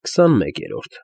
21-րդ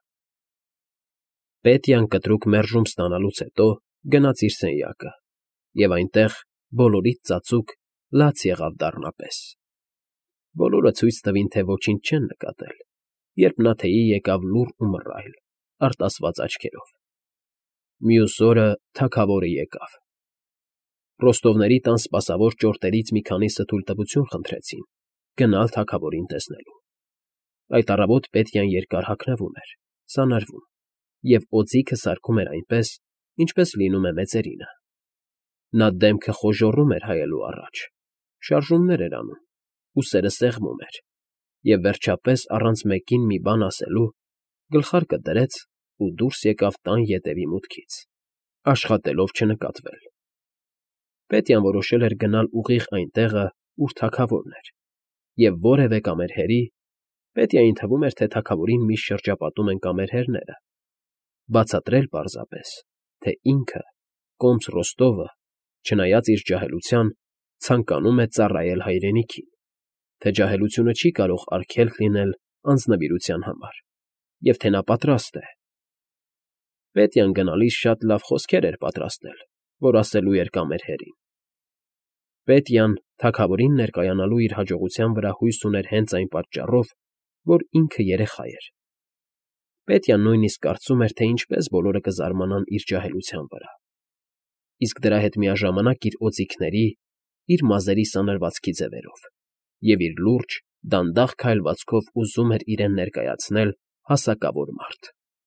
Պետյան կտրուկ մերժում ստանալուց հետո գնաց իր սենյակը և այնտեղ բոլորից ծածուկ լաց եղավ դառնապես։ Բոլորը ցույց տվին, թե ոչինչ չեն նկատել, երբ նա թեյի եկավ լուռ ու մռայլ, արտասված աչքերով։ Մյուս օրը թագավորը եկավ։ Ռոստովների տան սպասավոր ճորտերից մի քանիսը թույլտվություն խնդրեցին գնալ թագավորին տեսնելու։ Այդ առավոտ Պետյան երկար հագնվում էր, սանրվում, և օձիքը սարքում էր այնպես, ինչպես լինում է մեծերինը։ Նա դեմքը խոժոռում էր հայելու առաջ, շարժումներ էր անում, ուսերը սեղմում էր, և վերջապես առանց մեկին մի բան ասելու գլխարկը դրեց ու դուրս եկավ տան ետևի մուտքից, աշխատելով չնկատվել։ Պետյան որոշել էր գնալ ուղիղ այն տեղը, ուր թագավորն էր, և որևէ կամերհերի (Պետյային թվում էր, թե թագավորին միշտ շրջապատում են կամերհերները) բացատրել պարզապես, թե ինքը, կոմս Ռոստովը, չնայած իր ջահելության, ցանկանում է ծառայել հայրենիքին, թե ջահելությունը չի կարող արգելք լինել անձնվիրության համար, և թե նա պատրաստ է։ Պետյան գնալիս շատ լավ խոսքեր էր պատրաստել, որ ասելու էր կամերհերին։ Պետյան թագավորին ներկայանալու իր հաջողության վրա հույս ուներ հենց այն պատճառով, որ ինքը երեխա էր։ Պետյան նույնիսկ կարծում էր, թե ինչպես բոլորը կզարմանան իր ջահելության վրա։ Իսկ դրա հետ միաժամանակ իր օձիքների, իր մազերի սանրվածքի ձևերով, և իր լուրջ, դանդաղ քայլվածքով ուզում էր իրեն ներկայացնել հասակավոր մարդ։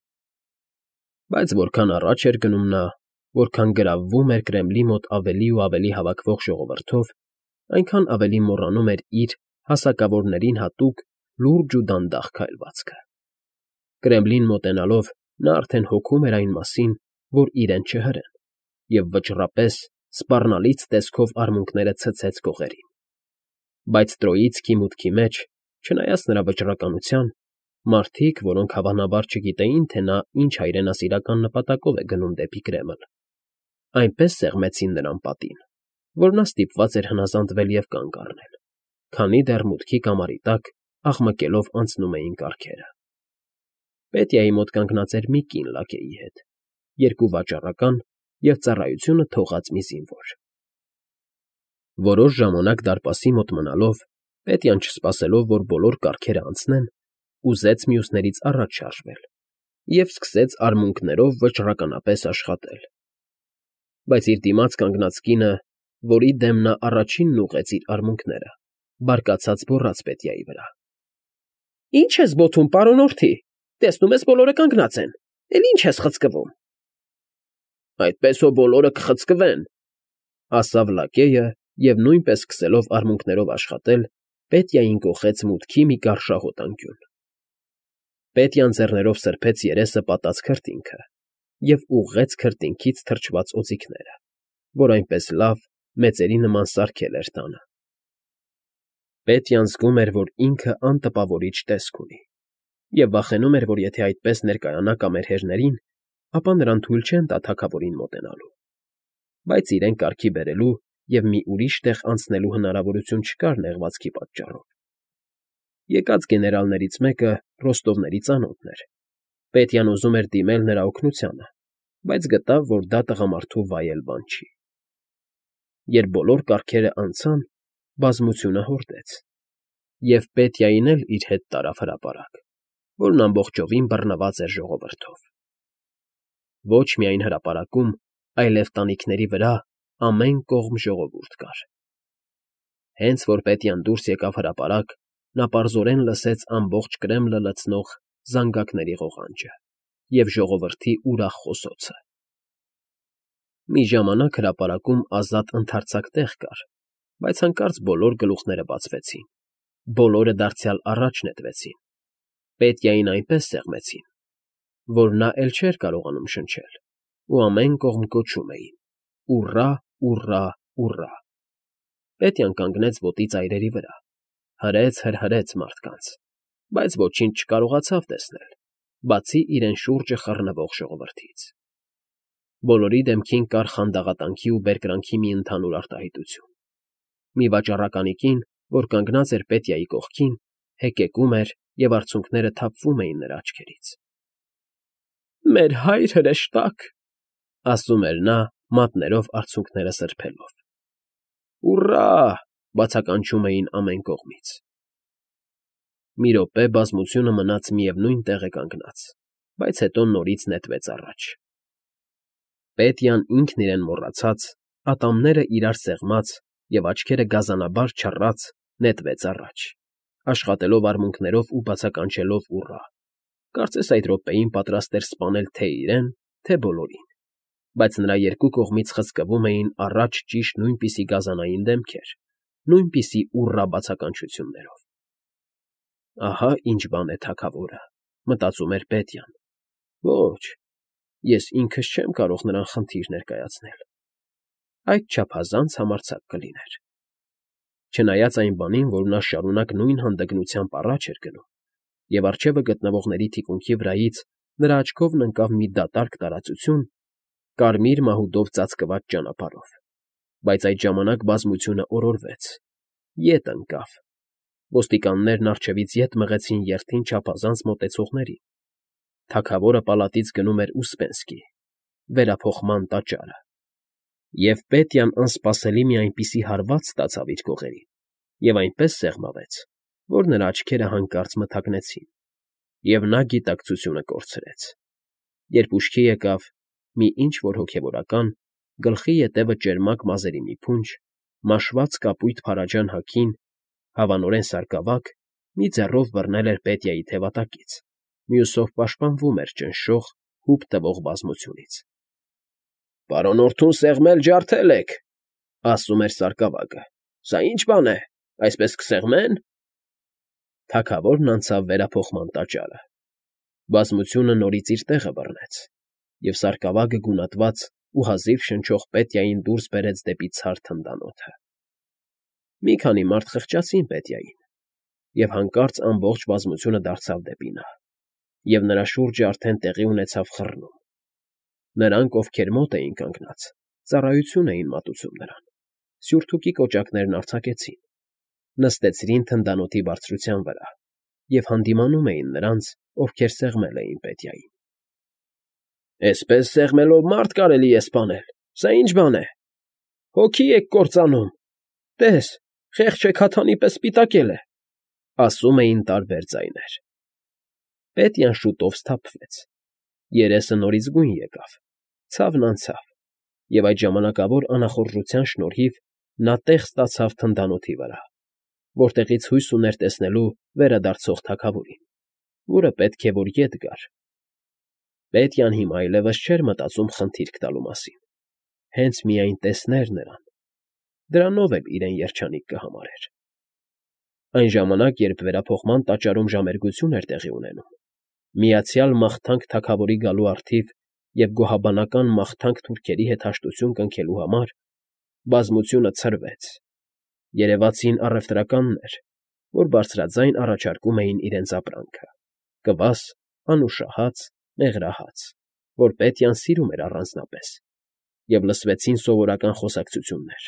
Բայց որքան առաջ էր գնում նա, որքան գրավվում էր Կրեմլի մոտ ավելի ու ավելի հավաքվող ժողովրդով, այնքան ավելի մոռանում էր իր հասակավորներին հատուկ լուրջ ու դանդաղ քայլվածքը։ Կրեմլին մոտենալով նա արդեն հոգում էր այն մասին, որ իրեն չհրեն, և վճռապես, սպառնալից տեսքով արմունկները ցցեց կողերին։ Բայց Տրոիցկի մուտքի մեջ, չնայած նրա վճռականության, մարդիկ, որոնք հավանաբար չգիտեին, թե նա ինչ հայրենասիրական նպատակով է գնում դեպի Կրեմլ, այնպես սեղմեցին նրան պատին, որ նա ստիպված էր հնազանդվել և կանգ առնել, քանի դեռ մուտքի կամարի տակ աղմկելով անցնում էին կառքերը։ Պետյայի մոտ կանգնած էր մի կին լակեի հետ, երկու վաճառական և ծառայությունը թողած մի զինվոր։ Որոշ ժամանակ դարպասի մոտ մնալով, Պետյան չսպասելով, որ բոլոր կառքերը անցնեն, ուզեց մյուսներից առաջ շարժվել և սկսեց արմունկներով վճռականապես աշխատել։ Բայց իր դիմաց կանգնած կինը, որի դեմ նա առաջինն ուղղեց իր արմունկները, բարկացած գոռաց Պետյայի վրա. «Ի՞նչ ես բոթում, պարոնորդի, տեսնում ես բոլորը կանգնած են, էլ ի՞նչ ես խցկվում»։ «Այդպես հո բոլորը կխցկվեն», ասավ լակեյը և նույնպես սկսելով արմունկներով աշխատել, Պետյային կոխեց մուտքի մի գարշահոտ անկյուն։ Պետյան ձեռներով սրբեց երեսը պատած քրտինքը և ուղղեց քրտինքից թրջված օձիքները, որ այնպես լավ, մեծերի նման սարքել էր տանը։ Պետյան զգում էր, որ ինքը անտպավորիչ տեսք ունի, և վախենում էր, որ եթե այդպես ներկայանա կամերհերներին, ապա նրան թույլ չեն տա թագավորին մոտենալու։ Բայց իրեն կարգի բերելու և մի ուրիշ տեղ անցնելու հնարավորություն չկար նեղվածքի պատճառով։ Եկած գեներալներից մեկը Ռոստովների ծանոթն էր։ Պետյան ուզում էր դիմել նրա օգնությանը, բայց գտավ, որ դա տղամարդու վայել բան չի։ Երբ բոլոր կառքերը անցան, բազմությունը հորդեց, և Պետյային էլ իր հետ տարավ հրապարակ, որն ամբողջովին բռնված էր ժողովրդով։ Ոչ միայն հրապարակում, այլև տանիքների վրա ամեն կողմ ժողովուրդ կար։ Հենց որ Պետյան դուրս եկավ հրապարակ, նա պարզորեն լսեց ամբողջ Կրեմլը լցնող զանգակների ղողանջը և ժողովրդի ուրախ խոսոցը։ Մի ժամանակ հրապարակում ազատ ընդարձակ տեղ կար, բայց հանկարծ բոլոր գլուխները բացվեցին, բոլորը դարձյալ առաջ նետվեցին, Պետյային այնպես սեղմեցին, որ նա էլ չէր կարողանում շնչել, ու ամեն կողմ կոչում էին. «Ուռա, ուռա, ուռա»։ Պետյան կանգնեց ոտի ծայրերի վրա, հրեց մարդկանց, բայց ոչինչ չկարողացավ տեսնել, բացի իրեն շուրջը խռնվող ժողովրդից։ Բոլորի դեմքին կար խանդաղատանքի ու բերկրանքի մի ընդհանուր արտահայտություն։ Մի վաճառականի կին, որ կանգնած էր Պետյայի կողքին, հեկեկում էր և արցունքները թափվում էին նրա աչքերից։ «Մեր հայր հրեշտակ», ասում էր նա, մատներով արցունքները սրբելով։ «Ուռա», բացականչում էին ամեն կողմից։ Մի րոպե բազմությունը մնաց միևնույն տեղը կանգնած, բայց հետո նորից նետվեց առաջ։ Պետյան ինքն իրեն մոռացած, ատամները իրար սեղմած և աչքերը գազանաբար չռած, նետվեց առաջ, աշխատելով արմունկներով ու բացականչելով ուռա, կարծես այդ րոպեին պատրաստ էր սպանել թե իրեն, թե բոլորին, բայց նրա երկու կողմից խցկվում էին առաջ ճիշտ նույնպիսի գազանային դեմքեր, նույնպիսի ուռա բացականչություններով։ «Ահա ինչ բան է թագավորը», մտածում էր Պետյան։ «Ոչ, ես ինքս չեմ կարող նրան խնդիր ներկայացնել։ Այդ չափազանց համարձակ կլիներ»։ Չնայած այն բանին, որ նա շարունակ նույն հանդգնությամբ առաջ էր գնում, և առջևը գտնվողների թիկունքի վրայից նրա աչքովն ընկավ մի դատարկ տարածություն, կարմիր մահուդով ծածկված ճանապարհով, բայց այդ ժամանակ բազմությունը օրորվեց, ետ ընկավ։ Ոստիկաններն առջևից ետ մղեցին երթին չափազանց մոտեցողներին։ Թագավորը պալատից գնում էր Ուսպենսկի, վերափոխման տաճարը։ Եվ Պետյան անսպասելի մի այնպիսի հարված ստացավ իր կողերին և այնպես սեղմավեց, որ նրա աչքերը հանկարծ մթագնեցին, և նա գիտակցությունը կորցրեց, երբ ուշքի եկավ մի ինչ֊որ հոգևորական, գլխի ետևը ճերմակ մազերի մի փունջ, մաշված կապույտ փարաջան հագին, հավանորեն սարկավակ, մի ձեռով բռնել էր Պետյայի թևատակից, մյուսով պաշտպանվում էր ճնշող, հուպ տվող բազմությունից։ «Պարոնորդուն սեղմել ջարդել եք», ասում էր սարկավագը։ «Սա ի՞նչ բան է, այսպես կսեղմե՞ն»։ Թագավորն անցավ վերափոխման տաճարը։ Բազմությունը նորից իր տեղը բռնեց, և սարկավագը գունատված ու հազիվ շնչող Պետյային դուրս բերեց դեպի ցար թնդանոթը։ Մի քանի մարդ խղճացին Պետյային, և հանկարծ ամբողջ բազմությունը դարձավ դեպի նա, և նրա շուրջը արդեն տեղի ունեցավ խռնում։ Նրանք, ովքեր մոտ էին կանգնած, ծառայություն էին մատուցում նրան, սյուրթուկի կոճակներն արձակեցին, նստեցրին թնդանոթի բարձրության վրա և հանդիմանում էին նրանց, ովքեր սեղմել էին Պետյային։ «Էսպես սեղմելով մարդ կարելի է սպանել, սա ի՞նչ բան է։ Հոգի եք կործանում, տես, խեղճը քաթանի պես սպիտակել է», ասում էին տարբեր ձայներ։ Պետյան շուտով սթափվեց, երեսը նորից գույն եկավ, ցավն անցավ, և այդ ժամանակավոր անախորժության շնորհիվ նա տեղ ստացավ թնդանոթի վրա, որտեղից հույս ուներ տեսնելու վերադարձող թագավորին, որը պետք է որ ետ գար։ Պետյան հիմա այլևս չէր մտածում խնդիրք տալու մասին, հենց միայն տեսներ նրան, դրանով էլ իրեն երջանիկ կհամարեր։ Այն ժամանակ, երբ վերափոխման տաճարում ժամերգություն էր տեղի ունենում, միացյալ մաղթանք թագավորի գալու առթիվ և գոհաբանական մաղթանք թուրքերի հետ հաշտություն կնքելու համար, բազմությունը ցրվեց։ Երևացին առևտրականներ, որ բարձրաձայն առաջարկում էին իրենց ապրանքը՝ կվաս, անուշահաց, մեղրահաց, որ Պետյան սիրում էր առանձնապես, և լսվեցին սովորական խոսակցություններ։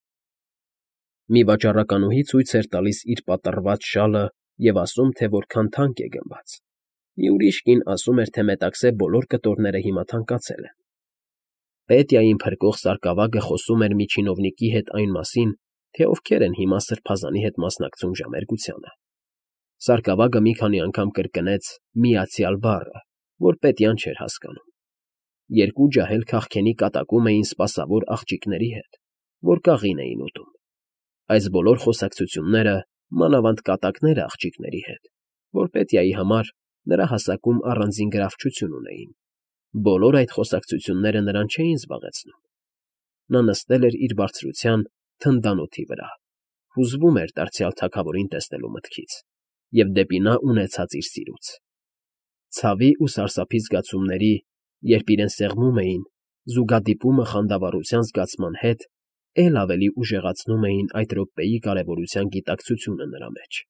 Մի վաճառականուհի ցույց էր տալիս իր պատռված շալը և ասում, թե որքան թանկ է գնված։ Մի ուրիշ կին ասում էր, թե Մետաքսե բոլոր կտորները հիմա թանկացել են։ Պետյային փրկող սարկավագը խոսում էր մի չինովնիկի հետ այն մասին, թե ովքեր են հիմա սրբազանի հետ մասնակցում ժամերգությանը։ Սարկավագը մի քանի անգամ կրկնեց «միացյալ» բառը, որ Պետյան չէր հասկանում։ Երկու ջահել քաղքենի կատակում էին սպասավոր աղջիկների հետ, որ կաղին էին ուտում։ Այս բոլոր խոսակցությունները, մանավանդ կատակները աղջիկների հետ, որ Պետյայի համար նրա հասակում առանձին գրավչություն ունեին, բոլոր այդ խոսակցությունները նրան չէին զբաղեցնում։ Նա նստել էր իր բարձրության թնդանոթի վրա, հուզվում էր դարձյալ թագավորին տեսնելու մտքից և դեպի նա ունեցած իր սիրուց։ Ցավի ու սարսափի զգացումների, երբ իրեն սեղմում էին, զուգադիպումը խանդավառության զգացման հետ էլ ավելի ուժեղացնում էին այդ րոպեի կարևորության գիտակցությունը նրա մեջ։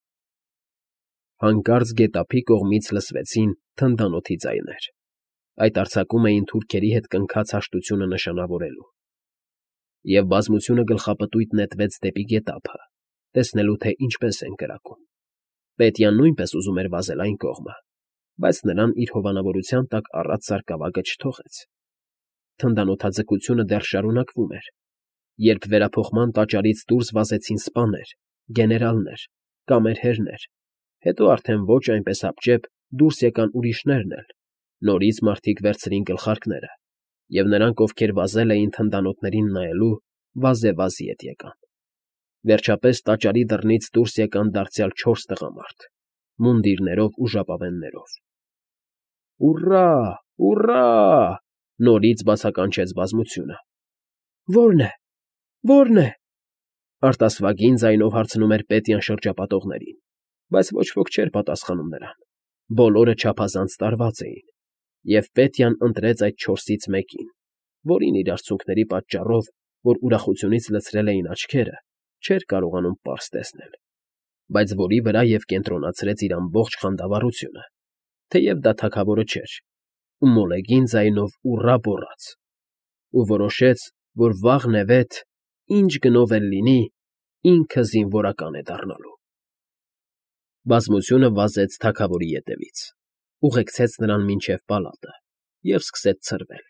Հանկարծ գետափի կողմից լսվեցին թնդանոթի ձայներ։ Այդ արձակում էին թուրքերի հետ կնքած հաշտությունը նշանավորելու։ Եվ բազմությունը գլխապտույտ նետվեց դեպի գետափը, տեսնելու, թե ինչպես են կրակում։ Պետյան նույնպես ուզում էր վազել այն կողմը, բայց նրան իր հովանավորության տակ առած սարկավագը չթողեց։ Թնդանոթաձգությունը դեռ շարունակվում էր, երբ վերափոխման տաճարից դուրս վազեցին սպաներ, գեներալներ, կամերհերներ, հետո արդեն ոչ այնպես հապճեպ դուրս եկան ուրիշներն էլ, նորից մարդիկ վերցրին գլխարկները, և նրանք, ովքեր վազել էին թնդանոթներին նայելու, վազևազի ետ եկան։ Վերջապես տաճարի դռնից դուրս եկան դարձյալ 4 տղամարդ, մունդիրներով ու ժապավեններով։ «Ուռա, ուռա!» նորից բացականչեց բազմությունը։ «Ո՞րն է, ո՞րն է»։ Արտասվագին ձայնով հարցնում էր Պետյան շրջապատողներին, բայց ոչ ոք չէր պատասխանում նրան։ Բոլորը չափազանց տարված էին, և Պետյան ընտրեց այդ 4-ից մեկին, որին իր արցունքների պատճառով, որ ուրախությունից լցրել էին աչքերը, չէր կարողանում պարզ տեսնել, բայց որի վրա և կենտրոնացրեց իր ամբողջ խանդավառությունը, թեև դա թագավորը չէր, ու մոլեգին ձայնով ուռա բոռաց, ու որոշեց, որ վաղնևեթ, ինչ գնով էլ լինի, ինքը զինվորական է դառնալու։ Բազմությունը վազեց թագավորի ետևից, ուղեկցեց նրան մինչև պալատը և սկսեց ցրվել։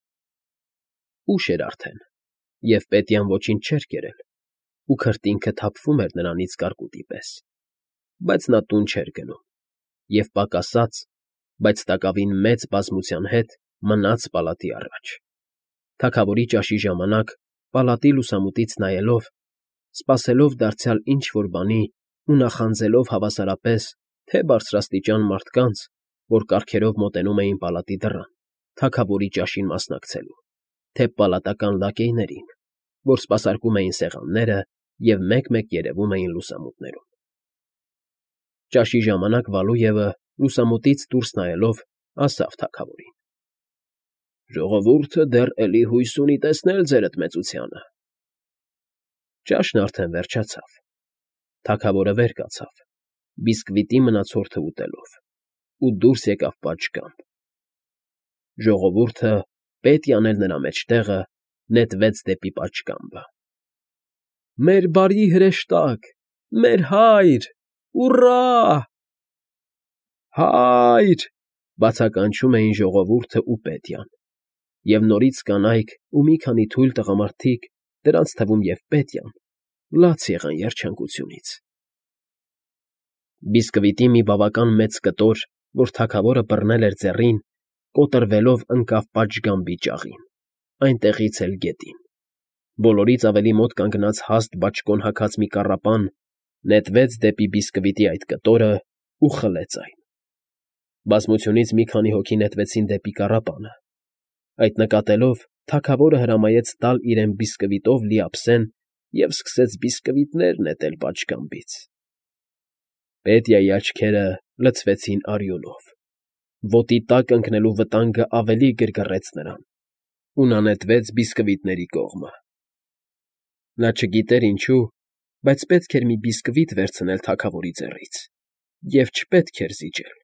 Ուշ էր արդեն, և Պետյան ոչինչ չէր կերել, ու քրտինքը թափվում էր նրանից կարկուտի պես, բայց նա տուն չէր գնում, և պակասած, բայց տակավին մեծ բազմության հետ մնաց պալատի առաջ։ Թագավորի ճաշի ժամանակ, պալատի լուսամուտից նայելով, սպասելով դարձյալ ինչ֊որ բանի ու նախանձելով հավասարապես թե բարձրաստիճան մարդկանց, որ կառքերով մոտենում էին պալատի դռան, թագավորի ճաշին մասնակցելու, թե պալատական լակեյներին, որ սպասարկում էին սեղանները և մեկ֊մեկ երևում էին լուսամուտներում։ Ճաշի ժամանակ Վալույևը, լուսամուտից դուրս նայելով, ասավ թագավորին. «Ժողովուրդը դեռ էլի հույս ունի տեսնել ձերդ մեծությանը»։ Ճաշն արդեն վերջացավ։ Թագավորը վեր կացավ, բիսկվիտի մնացորդը ուտելով, ու դուրս եկավ պատշգամբ։ Ժողովուրդը, Պետյան էլ նրա մեջտեղը, նետվեց դեպի պատշգամբը։ «Մեր բարի հրեշտակ, մեր հայր, ուռա՜»։ «Հայր», բացականչում էին ժողովուրդը ու Պետյան, և նորից կանայք ու մի քանի թույլ տղամարդիկ, դրանց թվում և Պետյան, լաց եղան երջանկությունից։ Բիսկվիտի մի բավական մեծ կտոր, որ թագավորը բռնել էր ձեռին, կոտրվելով ընկավ պատշգամբի ճաղին, այնտեղից էլ գետին։ Բոլորից ավելի մոտ կանգնած հաստ բաճկոն հագած մի կառապան նետվեց դեպի բիսկվիտի այդ կտորը ու խլեց այն։ Բազմությունից մի քանի հոգի նետվեցին դեպի կառապանը։ Այդ նկատելով, թագավորը հրամայեց տալ իրեն բիսկվիտով լի ափսեն և սկսեց բիսկվիտներ նետել պատշգամբից։ Պետյայի աչքերը լցվեցին արյունով։ Ոտի տակ ընկնելու վտանգը ավելի գրգռեց նրան, ու նա նետվեց բիսկվիտների կողմը։ Նա չգիտեր ինչու, բայց պետք էր մի բիսկվիտ վերցնել թագավորի ձեռից, և չպետք էր զիջել։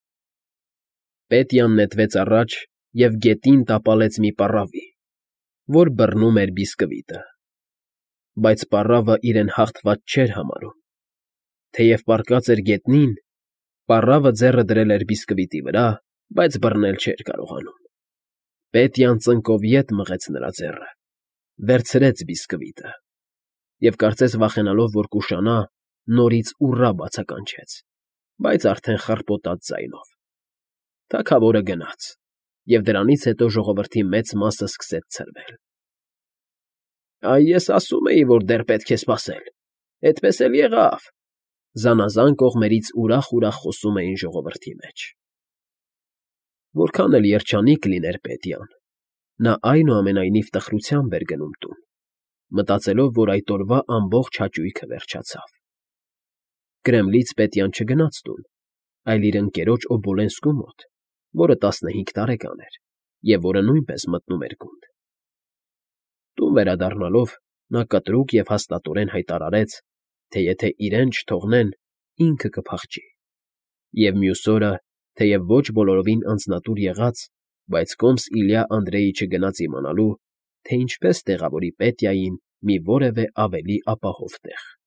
Պետյան նետվեց առաջ և գետին տապալեց մի պառավի, որ բռնում էր բիսկվիտը։ Բայց պառավը իրեն հաղթված չէր համարում։ Թեև պառկած էր գետնին, պառավը ձեռը դրել էր բիսկվիտի վրա, բայց բռնել չէր կարողանում։ Պետյան ծնկով ետ մղեց նրա ձեռը, վերցրեց բիսկվիտը և, կարծես վախենալով, որ կուշանա, նորից ուռա բացականչեց, բայց արդեն խռպոտած ձայնով։ Թագավորը գնաց, և դրանից հետո ժողովրդի մեծ մասը սկսեց ցրվել։ «Այ ես ասում էի, որ դեռ պետք է սպասել, էդպես էլ եղավ», զանազան կողմերից ուրախ֊ուրախ խոսում էին ժողովրդի մեջ։ Որքան էլ երջանիկ լիներ Պետյան, նա այնուամենայնիվ տխրությամբ էր գնում տուն, մտածելով, որ այդ օրվա ամբողջ հաճույքը վերջացավ։ Կրեմլից Պետյան չգնաց տուն, այլ իր ընկերոջ Օբոլենսկու մոտ, որը 15 տարեկան էր և որը նույնպես մտնում էր գունդ։ Տուն վերադառնալով, նա կտրուկ և հաստատորեն հայտարարեց, թե եթե իրեն չթողնեն, ինքը կփախչի, և մյուս օրը, թեև ոչ բոլորովին անձնատուր եղած, բայց կոմս Իլյա Անդրեիչը գնաց իմանալու, թե ինչպես տեղավորի Պետյային մի որևէ ավելի ապահով տեղ։